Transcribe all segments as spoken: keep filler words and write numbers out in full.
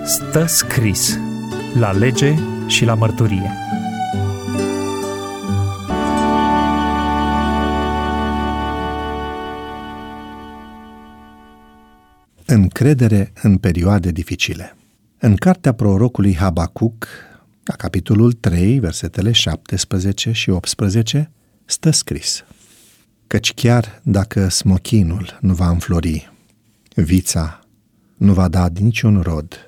Stă scris la lege și la mărturie. Încredere în perioade dificile. În cartea prorocului Habacuc, la capitolul trei, versetele șaptesprezece și optsprezece, stă scris: Căci chiar dacă smochinul nu va înflori, vița nu va da niciun rod,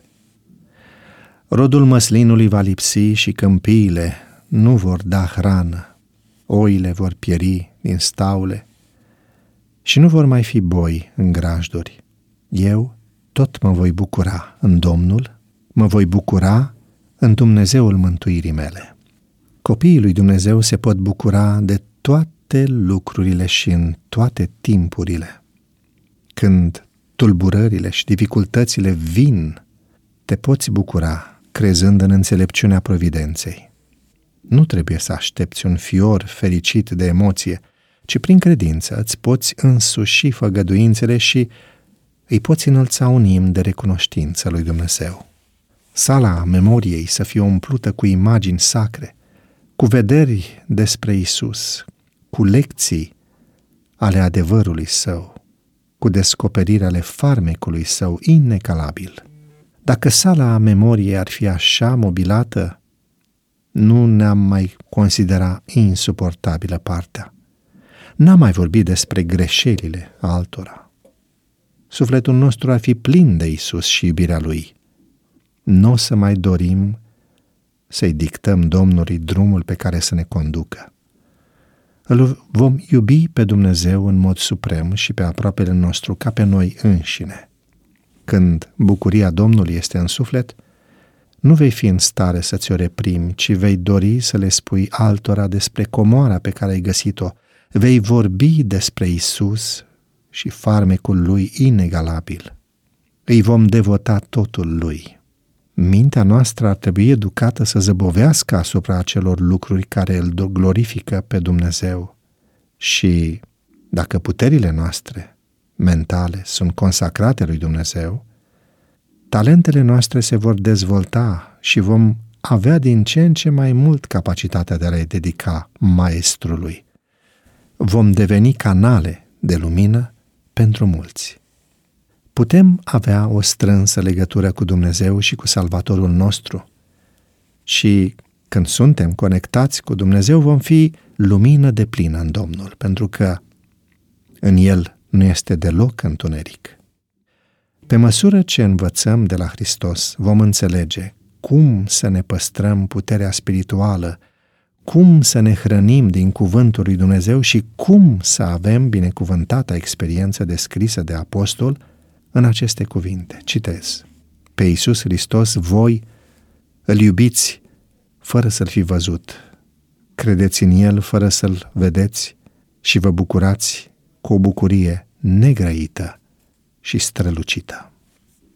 rodul măslinului va lipsi și câmpiile nu vor da hrană, oile vor pieri din staule și nu vor mai fi boi în grajduri. Eu tot mă voi bucura în Domnul, mă voi bucura în Dumnezeul mântuirii mele. Copiii lui Dumnezeu se pot bucura de toate lucrurile și în toate timpurile. Când tulburările și dificultățile vin, te poți bucura crezând în înțelepciunea providenței. Nu trebuie să aștepți un fior fericit de emoție, ci prin credință îți poți însuși făgăduințele și îi poți înălța un imn de recunoștință lui Dumnezeu. Sala memoriei să fie umplută cu imagini sacre, cu vederi despre Isus, cu lecții ale adevărului Său, cu descoperiri ale farmecului Său inecalabil. Dacă sala memoriei ar fi așa mobilată, nu ne-am mai considera insuportabilă partea. N-am mai vorbit despre greșelile altora. Sufletul nostru ar fi plin de Isus și iubirea Lui. Nu o să mai dorim să-i dictăm Domnului drumul pe care să ne conducă. Îl vom iubi pe Dumnezeu în mod suprem și pe aproapele nostru ca pe noi înșine. Când bucuria Domnului este în suflet, nu vei fi în stare să ți-o reprimi, ci vei dori să le spui altora despre comoara pe care ai găsit-o. Vei vorbi despre Isus și farmecul Lui inegalabil. Îi vom devota totul Lui. Mintea noastră ar trebui educată să zăbovească asupra acelor lucruri care îl glorifică pe Dumnezeu. Și dacă puterile noastre mentale sunt consacrate lui Dumnezeu, talentele noastre se vor dezvolta și vom avea din ce în ce mai mult capacitatea de a le dedica Maestrului. Vom deveni canale de lumină pentru mulți. Putem avea o strânsă legătură cu Dumnezeu și cu Salvatorul nostru și când suntem conectați cu Dumnezeu vom fi lumină deplină în Domnul, pentru că în El nu este deloc întuneric. Pe măsură ce învățăm de la Hristos, vom înțelege cum să ne păstrăm puterea spirituală, cum să ne hrănim din cuvântul lui Dumnezeu și cum să avem binecuvântata experiență descrisă de apostol în aceste cuvinte. Citez: Pe Iisus Hristos voi îl iubiți fără să-L fi văzut, credeți în El fără să-L vedeți și vă bucurați cu o bucurie negrăită și strălucită.